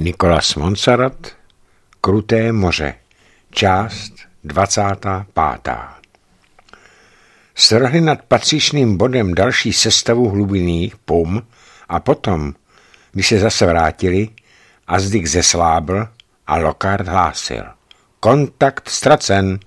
Nicolas Monsarrat, Kruté moře, část 25. Strhli nad patřičným bodem další sestavu hlubinných pum a potom, když se zase vrátili, Azdik zeslábl a Lockhart hlásil. Kontakt ztracen.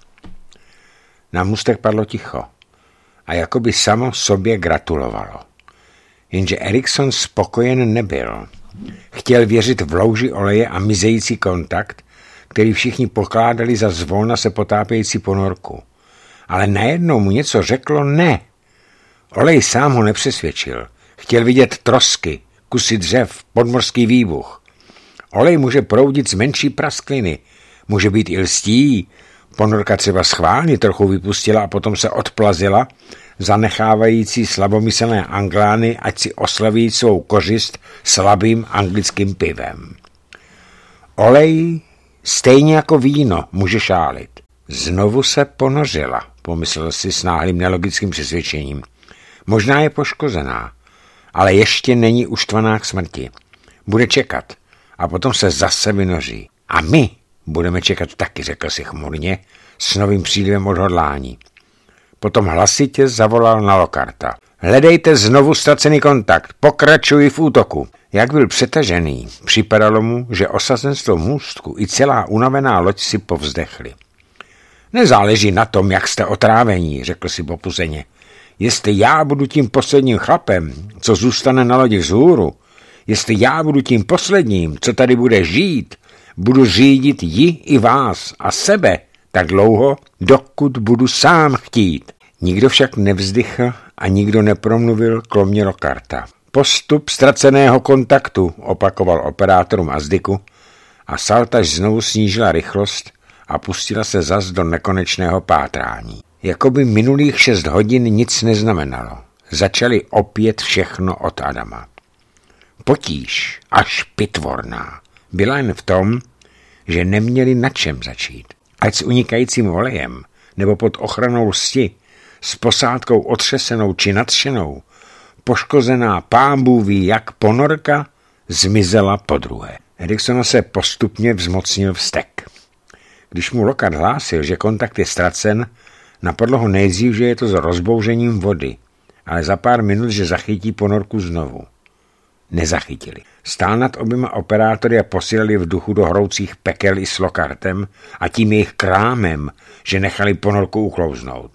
Na můstek padlo ticho a jakoby samo sobě gratulovalo. Jenže Erikson spokojen nebyl. Chtěl věřit v louži oleje a mizející kontakt, který všichni pokládali za zvolna se potápějící ponorku. Ale najednou mu něco řeklo ne. Olej sám ho nepřesvědčil. Chtěl vidět trosky, kusy dřev, podmorský výbuch. Olej může proudit z menší praskliny. Může být i lstí. Ponorka třeba schválně trochu vypustila a potom se odplazila, zanechávající slabomyslné Anglány, ať si oslaví svou kořist slabým anglickým pivem. Olej, stejně jako víno, může šálit. Znovu se ponořila, pomyslel si s náhlým nelogickým přesvědčením. Možná je poškozená, ale ještě není uštvaná k smrti. Bude čekat a potom se zase vynoří. A my budeme čekat taky, řekl si chmurně, s novým přílivem odhodlání. Potom hlasitě zavolal na Lockharta. Hledejte znovu ztracený kontakt, pokračuj v útoku. Jak byl přetažený, připadalo mu, že osazenstvo můstku i celá unavená loď si povzdechli. Nezáleží na tom, jak jste otrávení, řekl si popuzeně. Jestli já budu tím posledním chlapem, co zůstane na lodi vzhůru, jestli já budu tím posledním, co tady bude žít, budu řídit ji i vás a sebe tak dlouho, dokud budu sám chtít. Nikdo však nevzdychl a nikdo nepromluvil kromě Lockharta. Postup ztraceného kontaktu, opakoval operátorům Azdiku a Saltaš znovu snížila rychlost a pustila se zas do nekonečného pátrání. Jakoby minulých 6 hodin nic neznamenalo. Začali opět všechno od Adama. Potíž, až pitvorná, byla jen v tom, že neměli na čem začít. Ať s unikajícím olejem, nebo pod ochranou lsti, s posádkou otřesenou či nadšenou, poškozená pán Bůh ví jak ponorka, zmizela podruhé. Eriksona se postupně vzmocnil vztek. Když mu Lockhart hlásil, že kontakt je ztracen, napadlo ho nejdřív, že je to s rozbouřením vody, ale za pár minut, že zachytí ponorku znovu. Nezachytili. Stál nad oběma operátory a posílali v duchu do hroucích pekel i s Lockhartem a tím jejich krámem, že nechali ponorku uklouznout.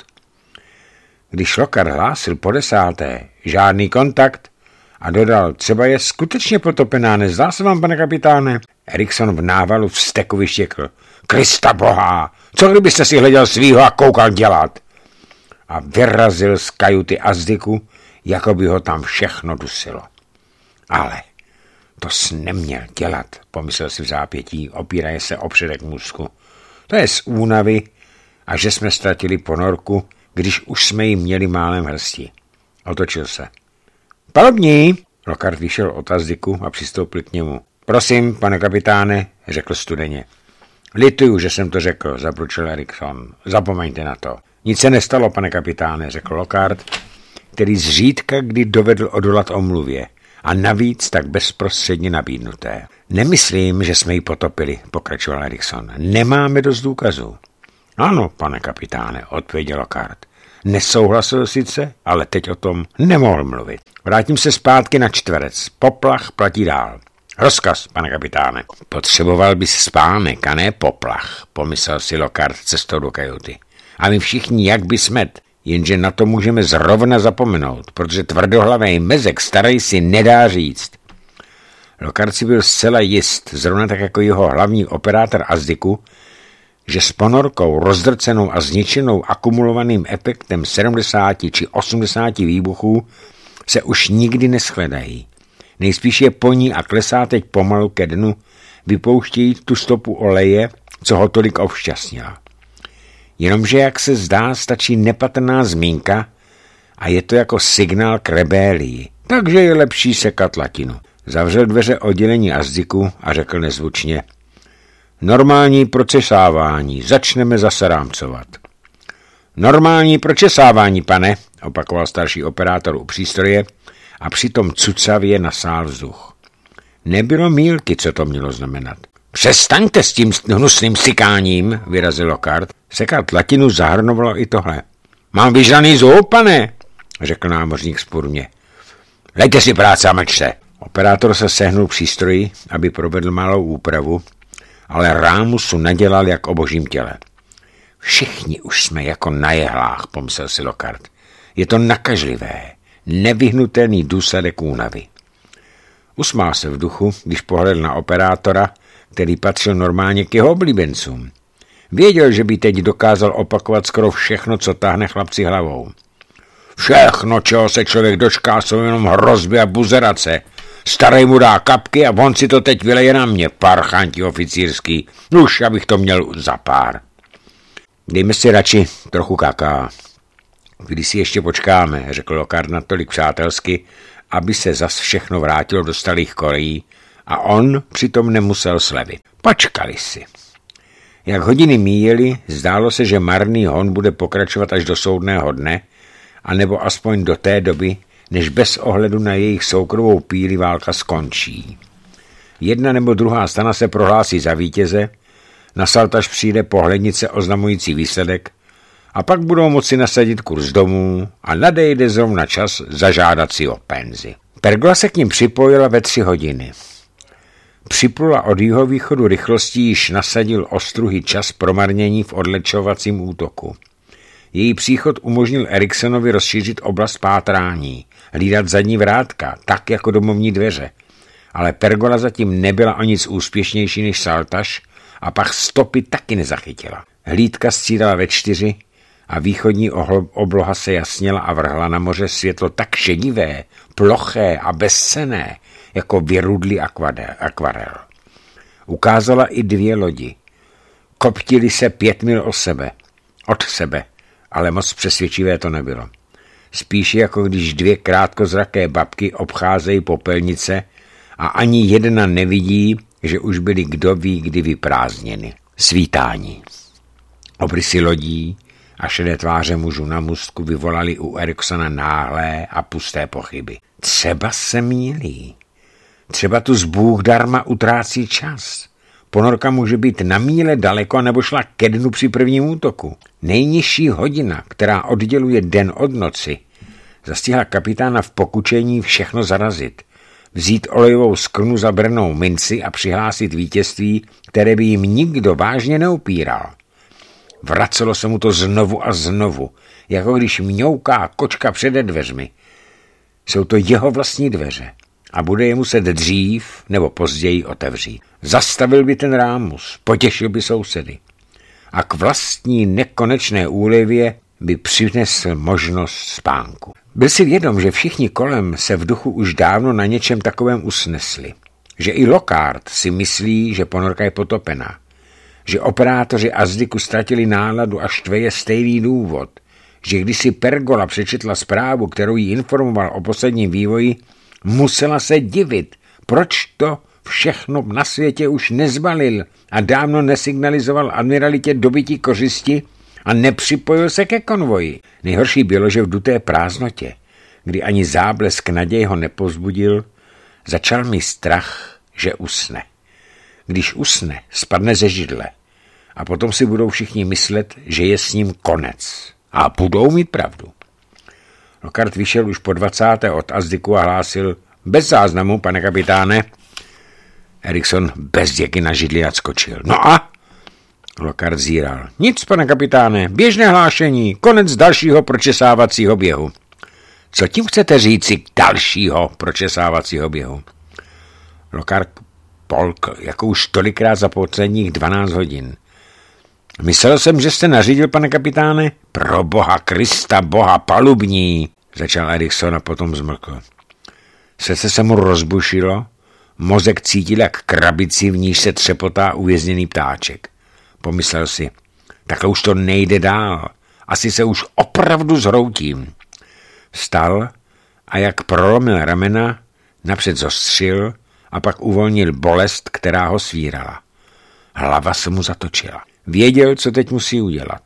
Když Lockhart hlásil po 10. žádný kontakt a dodal, třeba je skutečně potopená, nezdá se vám, pane kapitáne? Erikson v návalu vzteku vyštěkl. Krista boha, co kdybyste si hleděl svýho a koukal dělat? A vyrazil z kajuty Azdiku, jako by ho tam všechno dusilo. Ale to jsi neměl dělat, pomyslel si v zápětí, opíraje se o předek můstku. To je z únavy a že jsme ztratili ponorku, když už jsme ji měli málem hrsti. Otočil se. Palubní! Lockhart vyšel od Azdiku a přistoupil k němu. Prosím, pane kapitáne, řekl studeně. Lituju, že jsem to řekl, zabručil Erikson. Zapomeňte na to. Nic se nestalo, pane kapitáne, řekl Lockhart, který zřídka kdy dovedl odolat omluvě. A navíc tak bezprostředně nabídnuté. Nemyslím, že jsme ji potopili, pokračoval Erikson. Nemáme dost důkazů. Ano, pane kapitáne, odpověděl Lockhart. Nesouhlasil sice, ale teď o tom nemohl mluvit. Vrátím se zpátky na čtverec. Poplach platí dál. Rozkaz, pane kapitáne. Potřeboval bys spánek a ne poplach, pomyslel si Lockhart cestou do kajuty. A my všichni jak by smet. Jenže na to můžeme zrovna zapomenout, protože tvrdohlavý mezek starý si nedá říct. Lockhart si byl zcela jist, zrovna tak jako jeho hlavní operátor Azdiku, že s ponorkou rozdrcenou a zničenou akumulovaným efektem 70 či 80 výbuchů se už nikdy neschledají. Nejspíš je po ní a klesá teď pomalu ke dnu, vypouštějí tu stopu oleje, co ho tolik ovšťastnila. Jenomže, jak se zdá, stačí nepatrná zmínka a je to jako signál k rebélii. Takže je lepší sekat latinu. Zavřel dveře oddělení Azdiku a řekl nezvučně. Normální pročesávání. Začneme zase rámcovat. Normální pročesávání, pane, opakoval starší operátor u přístroje a přitom cucavě nasál vzduch. Nebylo mýlky, co to mělo znamenat. Přestaňte s tím hnusným sykáním, vyrazil Lockhart. Sekat latinu zahrnovalo i tohle. Mám vyžraný zub, pane, řekl námořník vzpurně. Dejte si práce a mlčte. Operátor se sehnul přístroji, aby provedl malou úpravu, ale rámusu nadělal jak o božím těle. Všichni už jsme jako na jehlách, pomyslel si Lockhart. Je to nakažlivé, nevyhnutelný důsledek únavy. Usmál se v duchu, když pohledl na operátora, který patřil normálně k jeho oblíbencům. Věděl, že by teď dokázal opakovat skoro všechno, co táhne chlapci hlavou. Všechno, čeho se člověk dočká, jsou jenom hrozby a buzerace. Starej mu dá kapky a on si to teď vyleje na mě, parchanti oficírský. Už abych to měl za pár. Dejme si radši trochu kaká. Když si ještě počkáme, řekl Lockhart natolik přátelsky, aby se zas všechno vrátilo do starých kolejí a on přitom nemusel slevit. Počkali si. Jak hodiny míjely, zdálo se, že marný hon bude pokračovat až do soudného dne, anebo aspoň do té doby, než bez ohledu na jejich soukromou píli válka skončí. Jedna nebo druhá strana se prohlásí za vítěze, na saltaž přijde pohlednice oznamující výsledek a pak budou moci nasadit kurz domů a nadejde zrovna čas zažádat si o penzi. Pergola se k ním připojila ve 3 hodiny. Připlula od jihovýchodu rychlostí, již nasadil ostruhý čas promarnění v odlečovacím útoku. Její příchod umožnil Eriksonovi rozšířit oblast pátrání, hlídat zadní vrátka, tak jako domovní dveře. Ale pergola zatím nebyla o nic úspěšnější než saltaž a pak stopy taky nezachytila. Hlídka střídala ve 4 a východní obloha se jasněla a vrhla na moře světlo tak šedivé, ploché a bezcenné, jako vyrudlý akvarel. Ukázala i 2 lodi. Koptili se 5 mil od sebe, ale moc přesvědčivé to nebylo. Spíš jako když 2 krátkozraké babky obcházejí popelnice a ani jedna nevidí, že už byly kdo ví kdy vyprázdněny. Svítání. Obrysy lodí a šedé tváře mužů na můstku vyvolali u Eriksona náhlé a pusté pochyby. Třeba se mýlí. Třeba tu zbůh darma utrácí čas. Ponorka může být na míle daleko nebo šla ke dnu při prvním útoku. Nejnižší hodina, která odděluje den od noci, zastihla kapitána v pokučení všechno zarazit, vzít olejovou skrnu za brnou minci a přihlásit vítězství, které by jim nikdo vážně neupíral. Vracelo se mu to znovu a znovu, jako když mňouká kočka přede dveřmi. Jsou to jeho vlastní dveře a bude je muset dřív nebo později otevřít. Zastavil by ten rámus, potěšil by sousedy a k vlastní nekonečné úlevě by přinesl možnost spánku. Byl si vědom, že všichni kolem se v duchu už dávno na něčem takovém usnesli. Že i Lockhart si myslí, že ponorka je potopená. Že operátoři Azdiku ztratili náladu a štve je stejný důvod. Že když si Pergola přečetla zprávu, kterou jí informoval o posledním vývoji, musela se divit, proč to všechno na světě už nezbalil a dávno nesignalizoval admiralitě dobytí kořisti a nepřipojil se ke konvoji. Nejhorší bylo, že v duté prázdnotě, kdy ani záblesk naděje ho nepozbudil, začal mi strach, že usne. Když usne, spadne ze židle a potom si budou všichni myslet, že je s ním konec. A budou mít pravdu. Lockhart vyšel už po 20. od Azdiku a hlásil: bez záznamu, pane kapitáne. Erikson bez děky na židli odskočil. No a? Lockhart zíral. Nic, pane kapitáne, běžné hlášení, konec dalšího pročesávacího běhu. Co tím chcete říci dalšího pročesávacího běhu? Lockhart polkl, jako už tolikrát za posledních 12 hodin. Myslel jsem, že jste nařídil, pane kapitáne? Pro boha Krista, boha palubní, začal Erikson a potom zmlkl. Srdce se mu rozbušilo, mozek cítil jak krabici, v níž se třepotá uvězněný ptáček. Pomyslel si, takhle už to nejde dál, asi se už opravdu zhroutím. Vstal a jak prolomil ramena, napřed zostřil a pak uvolnil bolest, která ho svírala. Hlava se mu zatočila. Věděl, co teď musí udělat.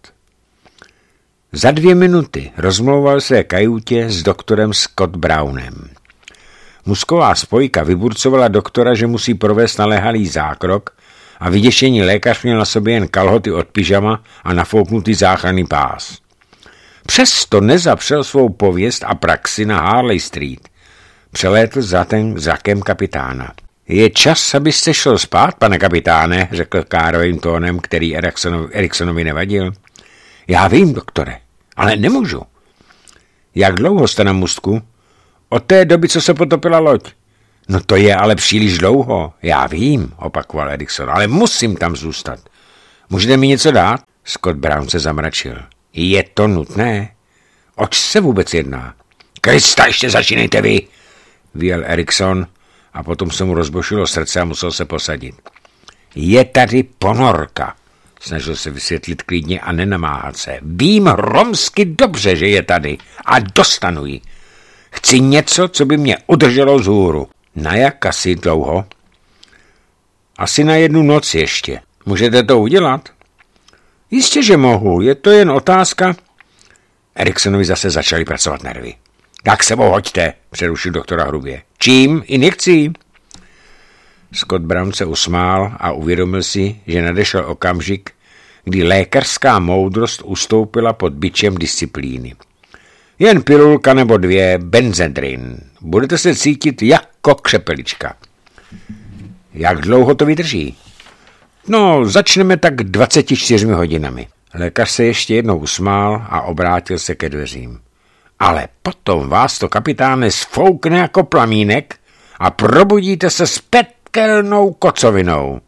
Za 2 minuty rozmlouval své kajutě s doktorem Scott Brownem. Mozková spojka vyburcovala doktora, že musí provést naléhavý zákrok a vyděšený lékař měl na sobě jen kalhoty od pyžama a nafouknutý záchranný pás. Přesto nezapřel svou pověst a praxi na Harley Street. Přelétl za ten zrakem kapitána. Je čas, abyste šel spát, pane kapitáne, řekl károvým tónem, který Eriksonovi nevadil. Já vím, doktore, ale nemůžu. Jak dlouho jste na můstku? Od té doby, co se potopila loď. No to je ale příliš dlouho. Já vím, opakoval Erikson, ale musím tam zůstat. Můžete mi něco dát? Scott Brown se zamračil. Je to nutné? Oč se vůbec jedná? Krista, ještě začínejte vy, vyjel Erikson a potom se mu rozbošilo srdce a musel se posadit. Je tady ponorka, snažil se vysvětlit klidně a nenamáhat se. Vím romsky dobře, že je tady a dostanu ji. Chci něco, co by mě udrželo vzhůru. Na jak asi dlouho? Asi na 1 noc ještě. Můžete to udělat? Jistě, že mohu. Je to jen otázka. Eriksonovi zase začaly pracovat nervy. Tak sebou hoďte, přerušil doktora hrubě. Čím? Injekcí? Scott Brown se usmál a uvědomil si, že nadešel okamžik, kdy lékařská moudrost ustoupila pod bičem disciplíny. Jen pilulka nebo 2 benzedrin. Budete se cítit jako křepelička. Jak dlouho to vydrží? No, začneme tak 24 hodinami. Lékař se ještě jednou usmál a obrátil se ke dveřím. Ale potom vás to, kapitáne, sfoukne jako plamínek a probudíte se s pekelnou kocovinou.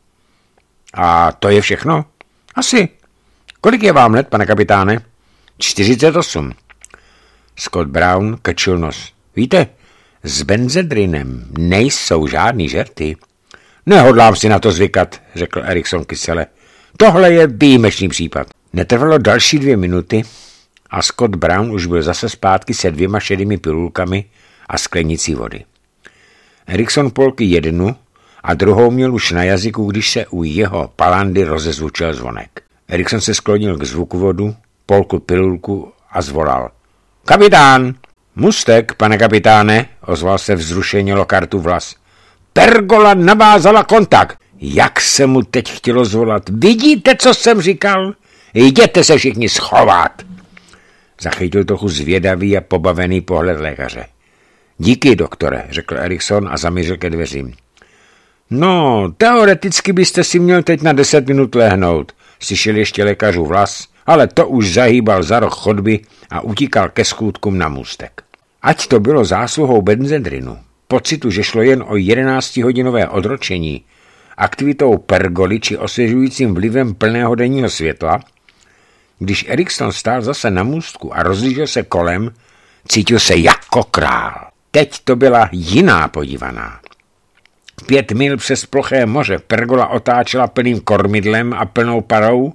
A to je všechno? Asi. Kolik je vám let, pane kapitáne? 48. Scott Brown krčil nos. Víte, s benzedrinem nejsou žádný žerty. Nehodlám si na to zvykat, řekl Erikson kysele. Tohle je výjimečný případ. Netrvalo další 2 minuty a Scott Brown už byl zase zpátky se 2 šedými pilulkami a sklenicí vody. Erikson polky 1 a druhou měl už na jazyku, když se u jeho palandy rozezvučil zvonek. Erikson se sklonil k zvukovodu, polkl pilulku a zvolal. Kapitán! Můstek, pane kapitáne, ozval se vzrušeně Lockhartův hlas. Pergola navázala kontakt. Jak se mu teď chtělo zvolat? Vidíte, co jsem říkal? Jděte se všichni schovat. Zachytil trochu zvědavý a pobavený pohled lékaře. Díky, doktore, řekl Erikson a zamířil ke dveřím. No, teoreticky byste si měl teď na 10 minut lehnout, slyšel ještě lékařův hlas, ale to už zahýbal za roh chodby a utíkal ke schůdkům na můstek. Ať to bylo zásluhou benzedrinu, pocitu, že šlo jen o 11hodinové odročení, aktivitou pergoly či osvěžujícím vlivem plného denního světla, když Erikson stál zase na můstku a rozlížel se kolem, cítil se jako král. Teď to byla jiná podívaná. 5 mil přes ploché moře pergola otáčela plným kormidlem a plnou parou.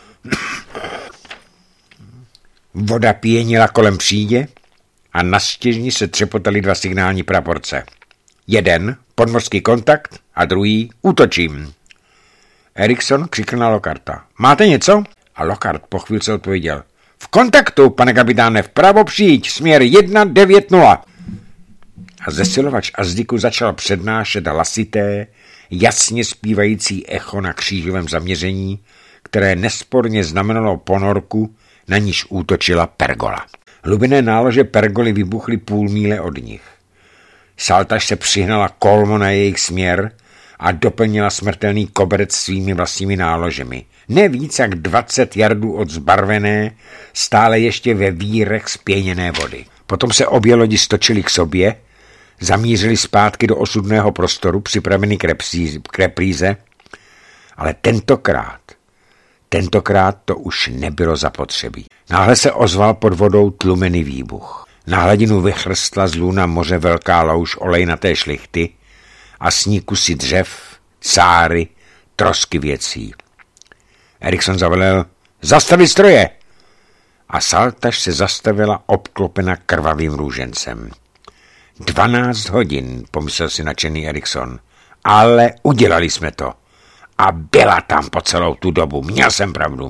Voda pěnila kolem přídě a na stěžni se třepotaly 2 signální praporce. Jeden, podmořský kontakt, a druhý, útočím. Erikson křikl na Lockharta. Máte něco? A Lockhart po chvílce odpověděl. V kontaktu, pane kapitáne, vpravo přijď, směr 190. A zesilovač Azdiku začal přednášet hlasité, jasně zpívající echo na křížovém zaměření, které nesporně znamenalo ponorku, na níž útočila pergola. Hlubinné nálože pergoly vybuchly 0,5 míle od nich. Saltaž se přihnala kolmo na jejich směr a doplnila smrtelný koberec svými vlastními náložemi. Ne víc jak 20 jardů od zbarvené, stále ještě ve vírech spěněné vody. Potom se obě lodi stočily k sobě, zamířili zpátky do osudného prostoru, připravený k repríze, ale tentokrát to už nebylo zapotřebí. Náhle se ozval pod vodou tlumený výbuch. Na hladinu vychrstla z lůna moře velká louž olejnaté šlichty a s ní kusy dřev, cáry, trosky věcí. Erikson zavelel, zastavit stroje! A saltaž se zastavila obklopena krvavým růžencem. 12 hodin, pomyslel si nadšený Erikson, ale udělali jsme to. A byla tam po celou tu dobu, měl jsem pravdu.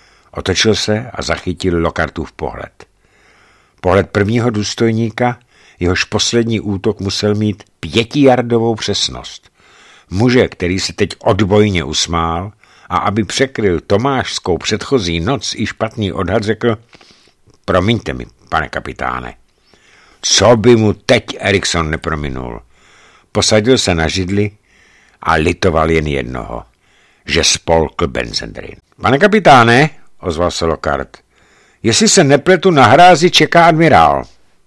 Otočil se a zachytil Lockhartův pohled. Pohled prvního důstojníka, jehož poslední útok musel mít 5yardovou přesnost. Muže, který se teď odbojně usmál a aby překryl tomášskou předchozí noc i špatný odhad, řekl: promiňte mi, pane kapitáne. Co by mu teď Erikson neprominul? Posadil se na židli a litoval jen jednoho, že spolkl benzendrin. Pane kapitáne, ozval se Lockhart, jestli se nepletu, na hrázi čeká admirál.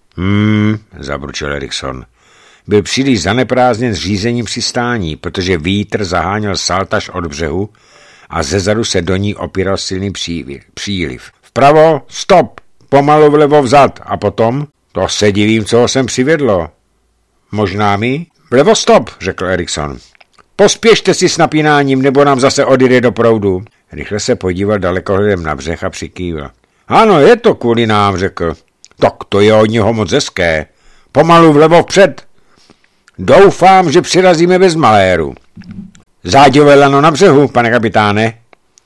Zabručil Erikson. Byl příliš zaneprázdněn s řízením přistání, protože vítr zaháněl Saltaš od břehu a zezadu se do ní opíral silný příliv. Vpravo, stop, pomalu vlevo vzad a potom? To se divím, co ho sem přivedlo. Možná mi? Vlevo stop, řekl Erikson. Pospěšte si s napínáním, nebo nám zase odjede do proudu. Rychle se podíval dalekohledem na břeh a přikývil. Ano, je to kvůli nám, řekl. Tak to je od něho moc hezké. Pomalu vlevo vpřed. Doufám, že přirazíme bez maléru. Záďové lano na břehu, pane kapitáne.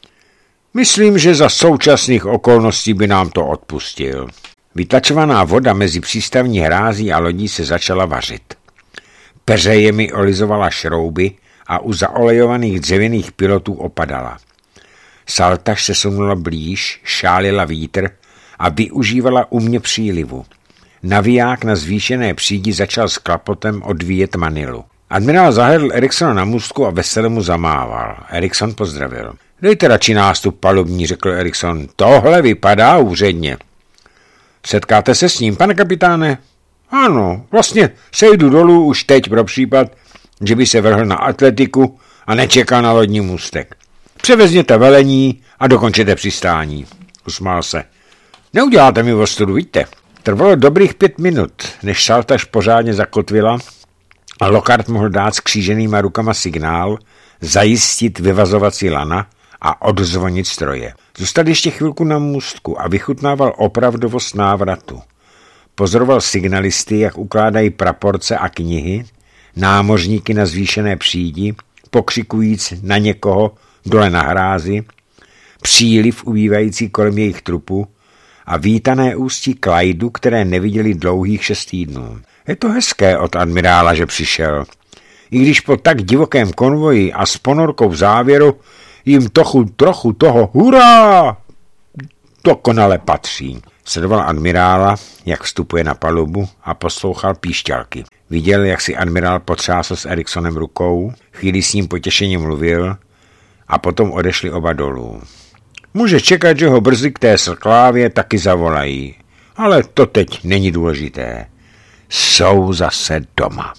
Myslím, že za současných okolností by nám to odpustil. Vytlačovaná voda mezi přístavní hrází a lodí se začala vařit. Peřejemi olizovala šrouby a u zaolejovaných dřevěných pilotů opadala. Saltaš se sunula blíž, šálila vítr a využívala umě přílivu. Naviják na zvýšené přídi začal s klapotem odvíjet manilu. Admirál zahledl Eriksona na můstku a veselé mu zamával. Erikson pozdravil. Dejte radši nástup palubní, řekl Erikson. Tohle vypadá úředně. Setkáte se s ním, pane kapitáne? Ano, vlastně sejdu dolů už teď pro případ, že by se vrhl na atletiku a nečekal na lodní můstek. Převezněte velení a dokončete přistání. Usmál se. Neuděláte mi ostudu, víte? Trvalo dobrých 5 minut, než Saltaš pořádně zakotvila a Lockhart mohl dát s kříženýma rukama signál, zajistit vyvazovací lana a odzvonit stroje. Zůstal ještě chvilku na můstku a vychutnával opravdovost návratu. Pozoroval signalisty, jak ukládají praporce a knihy, námořníky na zvýšené přídi, pokřikujíc na někoho dole na hrázi, příliv ubývající kolem jejich trupu a vítané ústí Clydu, které neviděli dlouhých 6 týdnů. Je to hezké od admirála, že přišel. I když po tak divokém konvoji a s ponorkou v závěru jim trochu toho hurá dokonale patří. Sledoval admirála, jak vstupuje na palubu a poslouchal píšťalky. Viděl, jak si admirál potřásl s Eriksonem rukou, chvíli s ním potěšeně mluvil a potom odešli oba dolů. Může čekat, že ho brzy k té sklávě taky zavolají, ale to teď není důležité. Jsou zase doma.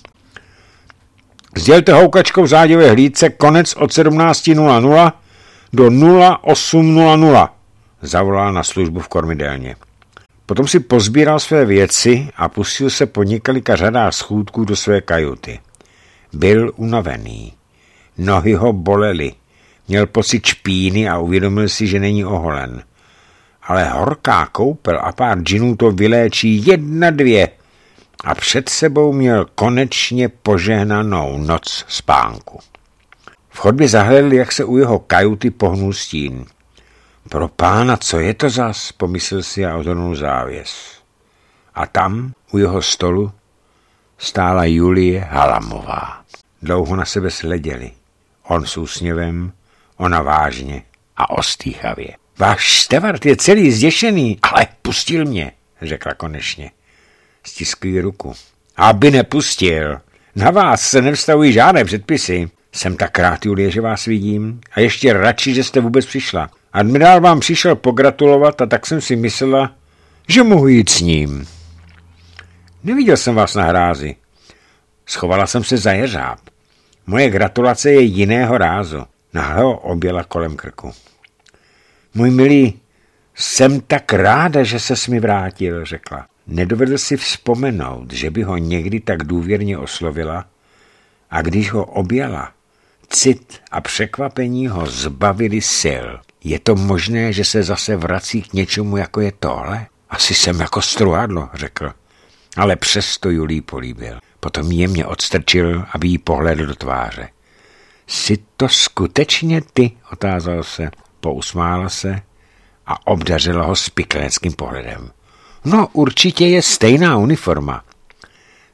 Sdělte houkačkou v záděvé hlídce konec od 17:00 do 08:00, zavolal na službu v kormidelně. Potom si pozbíral své věci a pustil se po několika řadách schůdků do své kajuty. Byl unavený. Nohy ho bolely. Měl pocit špíny a uvědomil si, že není oholen. Ale horká koupel a pár džinů to vyléčí 1-2 a před sebou měl konečně požehnanou noc spánku. V chodbě zahlédl, jak se u jeho kajuty pohnul stín. Pro pána, co je to zas, pomyslel si a odhrnul závěs. A tam, u jeho stolu, stála Julie Halamová. Dlouho na sebe sleděli. On s úsměvem, ona vážně a ostýchavě. Váš stevard je celý zděšený, ale pustil mě, řekla konečně. Stiskl jí ruku. Aby nepustil. Na vás se nevztahují žádné předpisy. Jsem tak rád, Julie, že vás vidím a ještě radši, že jste vůbec přišla. Admirál vám přišel pogratulovat a tak jsem si myslela, že mohu jít s ním. Neviděl jsem vás na hrázi. Schovala jsem se za jeřáb. Moje gratulace je jiného rázu. Náhle ho objela kolem krku. Můj milý, jsem tak ráda, že ses mi vrátil, řekla. Nedovedl si vzpomenout, že by ho někdy tak důvěrně oslovila a když ho objela, cit a překvapení ho zbavili sil. Je to možné, že se zase vrací k něčemu, jako je tohle? Asi jsem jako struhadlo, řekl. Ale přesto Julii políbil. Potom jemně odstrčil, aby jí pohlédl do tváře. Jsi to skutečně ty? Otázal se, pousmála se a obdařila ho spikleneckým pohledem. No, určitě je stejná uniforma.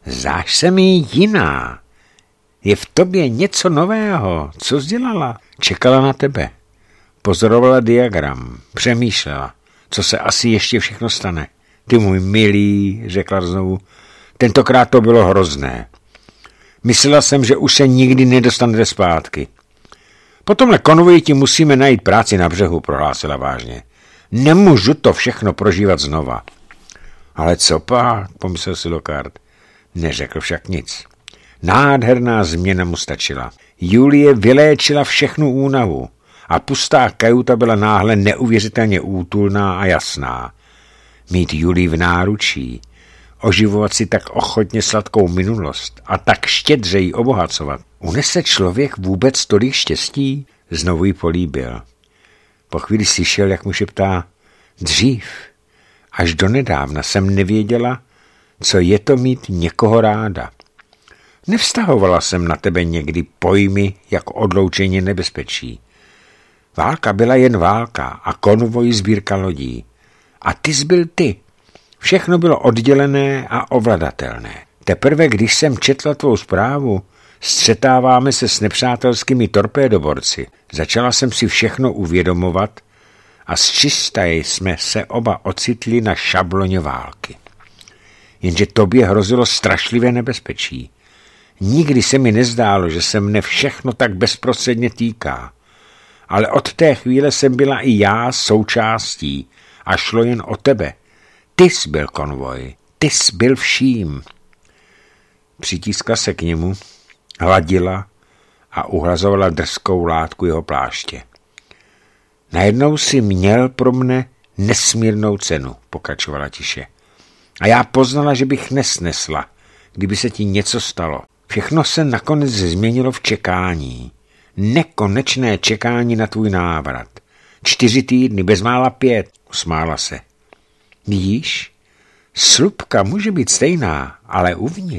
Zdáš se mi jiná. Je v tobě něco nového. Co jsi dělala? Čekala na tebe. Pozorovala diagram. Přemýšlela, co se asi ještě všechno stane. Ty můj milý, řekla znovu. Tentokrát to bylo hrozné. Myslela jsem, že už se nikdy nedostanete zpátky. Po tomhle konvoji ti musíme najít práci na břehu, prohlásila vážně. Nemůžu to všechno prožívat znova. Ale co pak, pomyslel si Lockhart. Neřekl však nic. Nádherná změna mu stačila. Julie vyléčila všechnu únavu a pustá kajuta byla náhle neuvěřitelně útulná a jasná. Mít Julii v náručí, oživovat si tak ochotně sladkou minulost a tak štědře ji obohacovat. Unese člověk vůbec tolik štěstí? Znovu ji políbil. Po chvíli slyšel, jak mu šeptá, dřív, až donedávna jsem nevěděla, co je to mít někoho ráda. Nevztahovala jsem na tebe někdy pojmy jako odloučení nebezpečí. Válka byla jen válka a konvoj sbírka lodí. A ty jsi byl ty. Všechno bylo oddělené a ovladatelné. Teprve, když jsem četla tvou zprávu, střetáváme se s nepřátelskými torpédoborci. Začala jsem si všechno uvědomovat a zčista jsme se oba ocitli na šabloně války. Jenže tobě hrozilo strašlivé nebezpečí. Nikdy se mi nezdálo, že se mne všechno tak bezprostředně týká. Ale od té chvíle jsem byla i já součástí a šlo jen o tebe. Ty jsi byl konvoj, ty jsi byl vším. Přitískla se k němu, hladila a uhlazovala drskou látku jeho pláště. Najednou si měl pro mne nesmírnou cenu, pokračovala tiše. A já poznala, že bych nesnesla, kdyby se ti něco stalo. Všechno se nakonec změnilo v čekání. Nekonečné čekání na tvůj návrat. 4 týdny, bezmála 5, usmála se. Vidíš, slupka může být stejná, ale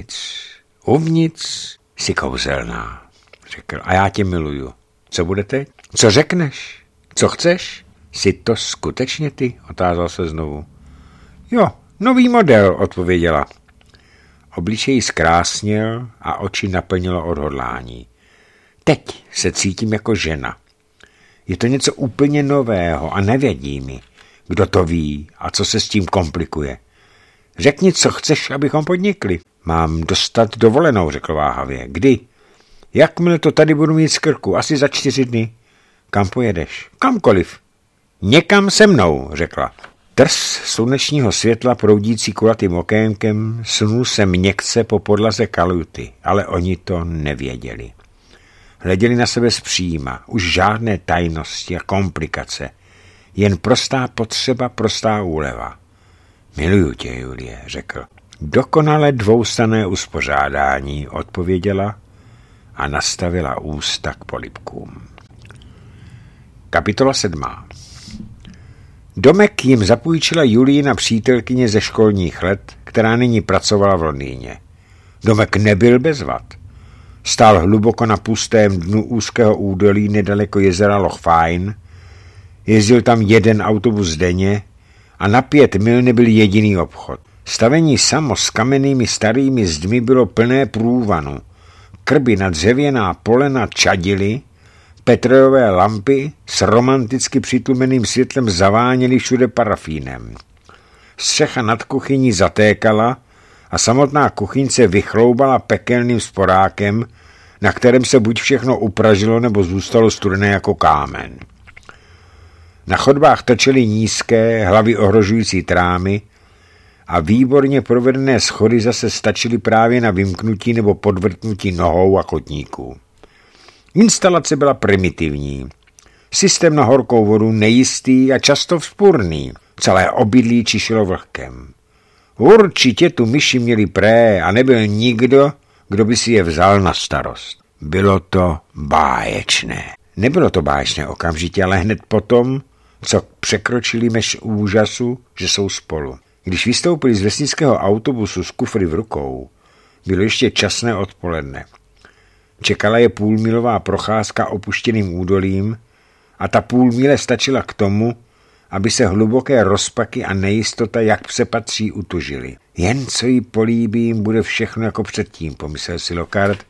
uvnitř jsi kouzelná, řekl. A já tě miluju. Co bude teď? Co řekneš? Co chceš? Jsi to skutečně ty? Otázal se znovu. Jo, nový model, odpověděla. Obličej zkrásněl a oči naplnilo odhodlání. Teď se cítím jako žena. Je to něco úplně nového a nevědí mi, kdo to ví a co se s tím komplikuje. Řekni, co chceš, abychom podnikli. Mám dostat dovolenou, řekl váhavě. Kdy? Jakmile to tady budu mít z krku, asi za 4 dny. Kam pojedeš? Kamkoliv. Někam se mnou, řekla. Trs slunečního světla proudící kulatým okénkem snul se měkce po podlaze kajuty, ale oni to nevěděli. Hleděli na sebe zpříma, už žádné tajnosti a komplikace, jen prostá potřeba, prostá úleva. Miluju tě, Julie, řekl. Dokonale dvoustranné uspořádání, odpověděla a nastavila ústa k polibkům. Kapitola 7. Domek jim zapůjčila Julijina přítelkyně ze školních let, která nyní pracovala v Londýně. Domek nebyl bez vad. Stál hluboko na pustém dnu úzkého údolí nedaleko jezera Loch Fyne, jezdil tam 1 autobus denně a na 5 mil nebyl jediný obchod. Stavení samo s kamennými starými zdmi bylo plné průvanu. Krby na dřevěná polena čadily, petrolové lampy s romanticky přitlumeným světlem zaváněly všude parafínem. Střecha nad kuchyní zatékala a samotná kuchyňce vychloubala pekelným sporákem, na kterém se buď všechno upražilo, nebo zůstalo studené jako kámen. Na chodbách trčely nízké, hlavy ohrožující trámy a výborně provedené schody zase stačily právě na vymknutí nebo podvrtnutí nohou a kotníků. Instalace byla primitivní. Systém na horkou vodu nejistý a často vzpurný. Celé obydlí čišilo vlhkem. Určitě tu myši měli pré a nebyl nikdo, kdo by si je vzal na starost. Bylo to báječné. Nebylo to báječné okamžitě, ale hned potom, co překročili mez úžasu, že jsou spolu. Když vystoupili z vesnického autobusu s kufry v rukou, bylo ještě časné odpoledne. Čekala je půlmilová procházka opuštěným údolím a ta půl míle stačila k tomu, aby se hluboké rozpaky a nejistota, jak se patří, utužily. Jen co jí políbím, bude všechno jako předtím, pomyslel si Lockhart.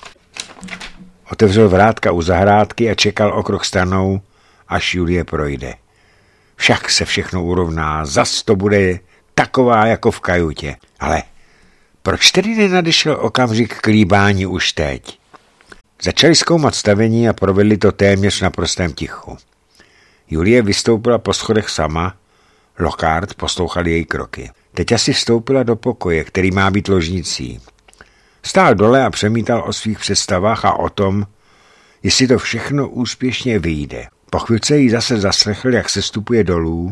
Otevřel vrátka u zahrádky a čekal o krok stranou, až Julie projde. Však se všechno urovná, zas to bude taková jako v kajutě. Ale proč tedy nenadešel okamžik k líbání už teď? Začali zkoumat stavení a provedli to téměř na prostém tichu. Julie vystoupila po schodech sama, Lockhart poslouchal její kroky. Teď asi vstoupila do pokoje, který má být ložnicí. Stál dole a přemítal o svých představách a o tom, jestli to všechno úspěšně vyjde. Po chvilce jí zase zaslechl, jak se stupuje dolů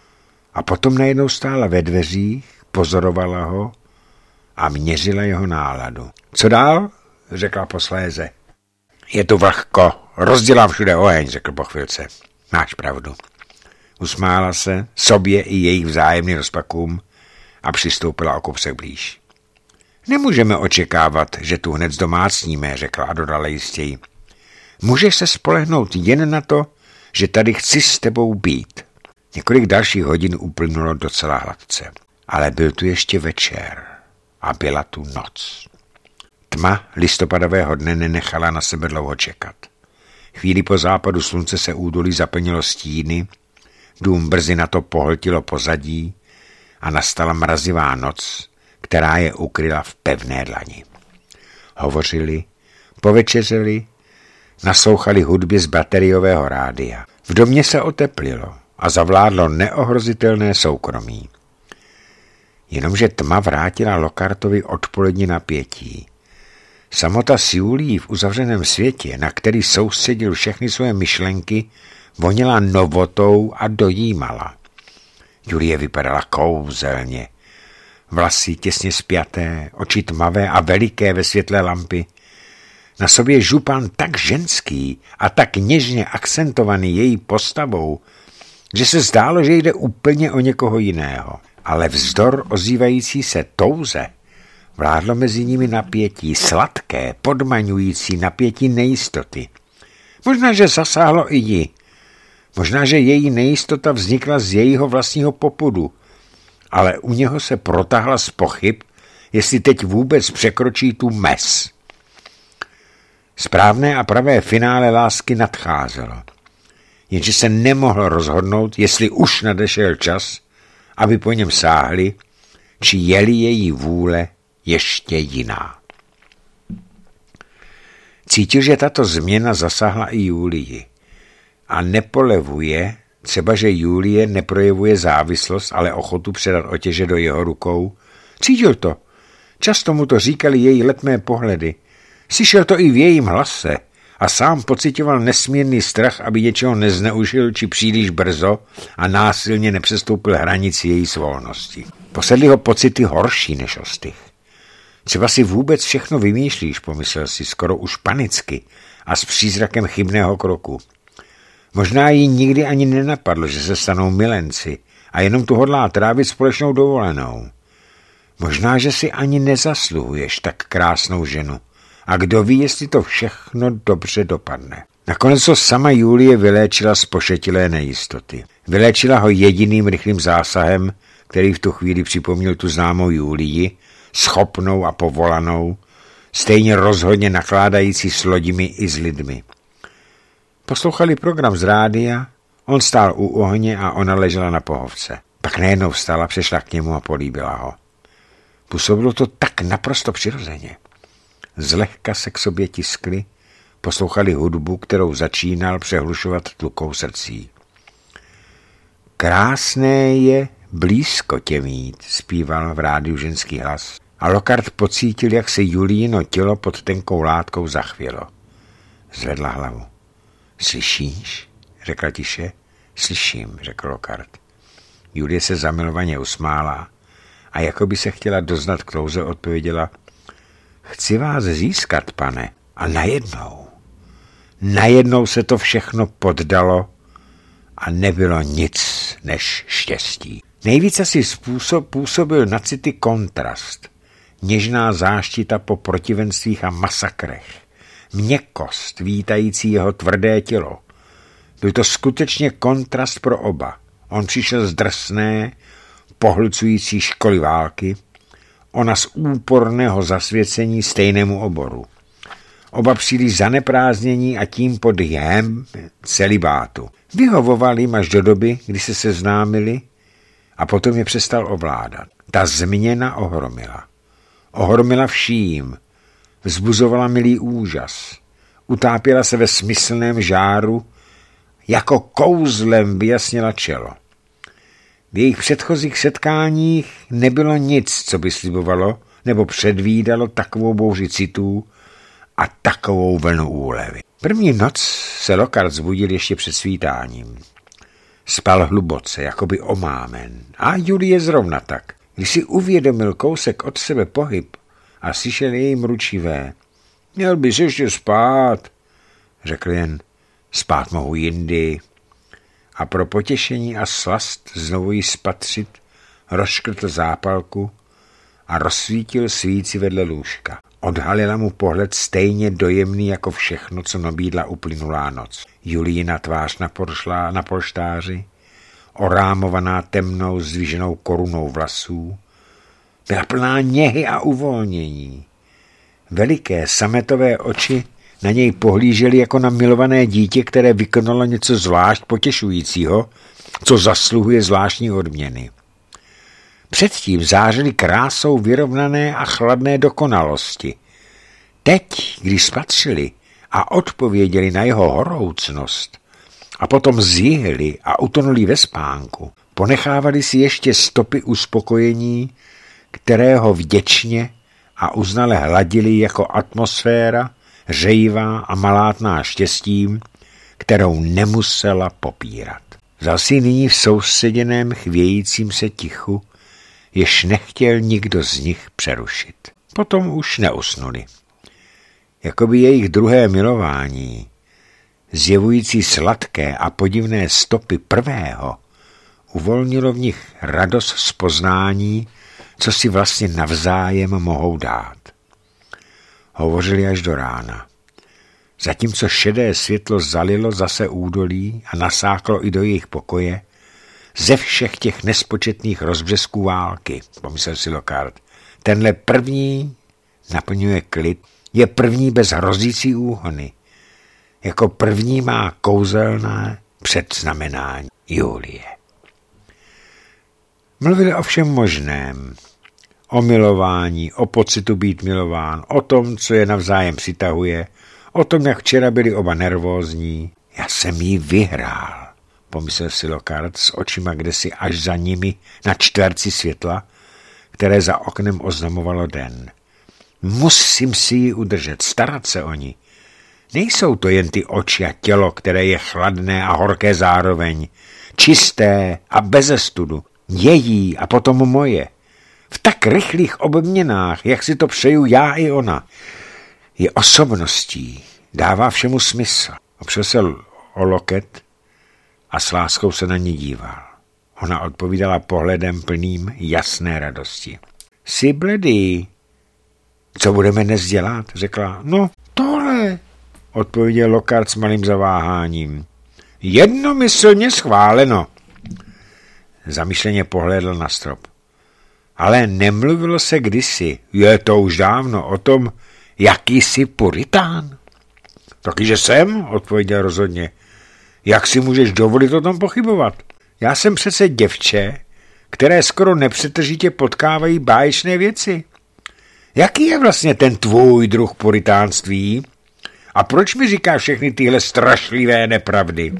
a potom najednou stála ve dveřích, pozorovala ho a měřila jeho náladu. Co dál? Řekla posléze. Je tu vlhko, rozdělám všude oheň, řekl po chvilce. Máš pravdu. Usmála se sobě i jejich vzájemným rozpakům a přistoupila o kousek blíž. Nemůžeme očekávat, že tu hned zdomácníme, řekla a dodala jistěji. Můžeš se spolehnout jen na to, že tady chci s tebou být. Několik dalších hodin uplynulo docela hladce, ale byl tu ještě večer a byla tu noc. Tma listopadového dne nenechala na sebe dlouho čekat. Chvíli po západu slunce se údolí zaplnilo stíny, dům brzy na to pohltilo pozadí a nastala mrazivá noc, která je ukryla v pevné dlani. Hovořili, povečeřili, naslouchali hudbě z bateriového rádia. V domě se oteplilo a zavládlo neohrozitelné soukromí. Jenomže tma vrátila Lockhartovi odpolední napětí. Samota s Julií v uzavřeném světě, na který soustředil všechny své myšlenky, vonila novotou a dojímala. Julie vypadala kouzelně. Vlasy těsně spjaté, oči tmavé a veliké ve světle lampy. Na sobě župan tak ženský a tak něžně akcentovaný její postavou, že se zdálo, že jde úplně o někoho jiného. Ale vzdor ozývající se touze vládlo mezi nimi napětí, sladké, podmaňující napětí nejistoty. Možná, že zasáhlo i ji. Možná, že její nejistota vznikla z jejího vlastního popudu, ale u něho se protahla z pochyb, jestli teď vůbec překročí tu mez. Správné a pravé finále lásky nadcházelo, jenže se nemohl rozhodnout, jestli už nadešel čas, aby po něm sáhli, či jeli její vůle ještě jiná. Cítil, že tato změna zasáhla i Julii. A nepolevuje, třeba že Julie neprojevuje závislost, ale ochotu předat otěže do jeho rukou. Cítil to. Často mu to říkali její letmé pohledy. Slyšel to i v jejím hlase a sám pocitoval nesmírný strach, aby něčeho nezneužil či příliš brzo a násilně nepřestoupil hranici její svolnosti. Posedly ho pocity horší než ostych. Třeba si vůbec všechno vymýšlíš, pomyslel si skoro už panicky a s přízrakem chybného kroku. Možná jí nikdy ani nenapadlo, že se stanou milenci a jenom tu hodlá trávit společnou dovolenou. Možná, že si ani nezasluhuješ tak krásnou ženu. A kdo ví, jestli to všechno dobře dopadne. Nakonec to sama Julie vyléčila z pošetilé nejistoty. Vyléčila ho jediným rychlým zásahem, který v tu chvíli připomněl tu známou Julii, schopnou a povolanou, stejně rozhodně nakládající s loďmi i s lidmi. Poslouchali program z rádia, on stál u ohně a ona ležela na pohovce. Pak najednou vstala, přešla k němu a políbila ho. Působilo to tak naprosto přirozeně. Zlehka se k sobě tiskli, poslouchali hudbu, kterou začínal přehlušovat tlukou srdcí. Krásné je blízko tě mít, zpíval v rádiu ženský hlas. A Lockhart pocítil, jak se Julíno tělo pod tenkou látkou zachvělo. Zvedla hlavu. Slyšíš? Řekla tiše. Slyším, řekl Lockhart. Julie se zamilovaně usmála a jako by se chtěla doznat k touze, odpověděla: Chci vás získat, pane. A najednou se to všechno poddalo a nebylo nic než štěstí. Nejvíce si působil na city kontrast, něžná záštita po protivenstvích a masakrech, měkkost vítající jeho tvrdé tělo. Byl to skutečně kontrast pro oba. On přišel z drsné, pohlcující školy války, ona z úporného zasvěcení stejnému oboru. Oba příliš zaneprázdnění a tím pod jehem celibátu. Vyhovoval jim až do doby, kdy se seznámili a potom je přestal ovládat. Ta změna ohromila. Ohromila vším. Vzbuzovala milý úžas. Utápěla se ve smyslném žáru, jako kouzlem vyjasnila čelo. V jejich předchozích setkáních nebylo nic, co by slibovalo nebo předvídalo takovou bouři citů a takovou vlnu úlevy. První noc se Lockhart zbudil ještě před svítáním. Spal hluboce, jakoby omámen. A Julie zrovna tak. Když si uvědomil kousek od sebe pohyb a slyšel její mručivé. Měl bys ještě spát, řekl jen, spát mohu jindy. A pro potěšení a slast znovu ji spatřit rozškrtl zápalku a rozsvítil svíci vedle lůžka. Odhalila mu pohled stejně dojemný jako všechno, co nabídla uplynulá noc. Julijina tvář na polštáři, orámovaná temnou zdviženou korunou vlasů, byla plná něhy a uvolnění. Veliké sametové oči na něj pohlíželi jako na milované dítě, které vykonalo něco zvlášť potěšujícího, co zasluhuje zvláštní odměny. Předtím zářily krásou vyrovnané a chladné dokonalosti. Teď, když spatřili a odpověděli na jeho horoucnost a potom zjihli a utonuli ve spánku, ponechávali si ještě stopy uspokojení, které ho vděčně a uznale hladili jako atmosféra, řejivá a malátná štěstím, kterou nemusela popírat. Vzal si nyní v soustředěném chvějícím se tichu, jež nechtěl nikdo z nich přerušit. Potom už neusnuli. Jakoby jejich druhé milování, zjevující sladké a podivné stopy prvého, uvolnilo v nich radost z poznání, co si vlastně navzájem mohou dát. Hovořili až do rána. Zatímco šedé světlo zalilo zase údolí a nasáklo i do jejich pokoje, ze všech těch nespočetných rozbřesků války, pomyslel si Lockhart, tenhle první naplňuje klid, je první bez hrozící úhony. Jako první má kouzelné předznamenání Julie. Mluvili o všem možném. O milování, o pocitu být milován, o tom, co je navzájem přitahuje, o tom, jak včera byli oba nervózní. Já jsem jí vyhrál, pomyslel si Lockhart s očima kdesi až za nimi na čtverci světla, které za oknem oznamovalo den. Musím si ji udržet, starat se o ní. Nejsou to jen ty oči a tělo, které je chladné a horké zároveň, čisté a beze studu, její a potom moje. V tak rychlých obměnách, jak si to přeju já i ona. Je osobností, dává všemu smysl. Opřel se o loket a s láskou se na ní díval. Ona odpovídala pohledem plným jasné radosti. Jsi bledý. Co budeme dnes dělat? Řekla. No, tohle, odpověděl Lockhart s malým zaváháním. Jednomyslně schváleno. Zamyšleně pohlédl na strop. Ale nemluvilo se kdysi, je to už dávno, o tom, jaký jsi puritán. Takyže jsem, odpověděl rozhodně. Jak si můžeš dovolit o tom pochybovat? Já jsem přece děvče, které skoro nepřetržitě potkávají báječné věci. Jaký je vlastně ten tvůj druh puritánství? A proč mi říkáš všechny tyhle strašlivé nepravdy?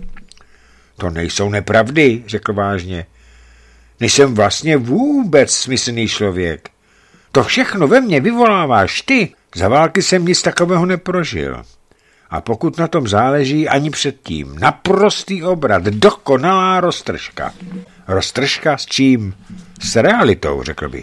To nejsou nepravdy, řekl vážně. Nejsem vlastně vůbec smyslný člověk. To všechno ve mně vyvoláváš ty. Za války jsem nic takového neprožil. A pokud na tom záleží, ani předtím. Naprostý obrat, dokonalá roztržka. Roztržka s čím? S realitou, řekl bych.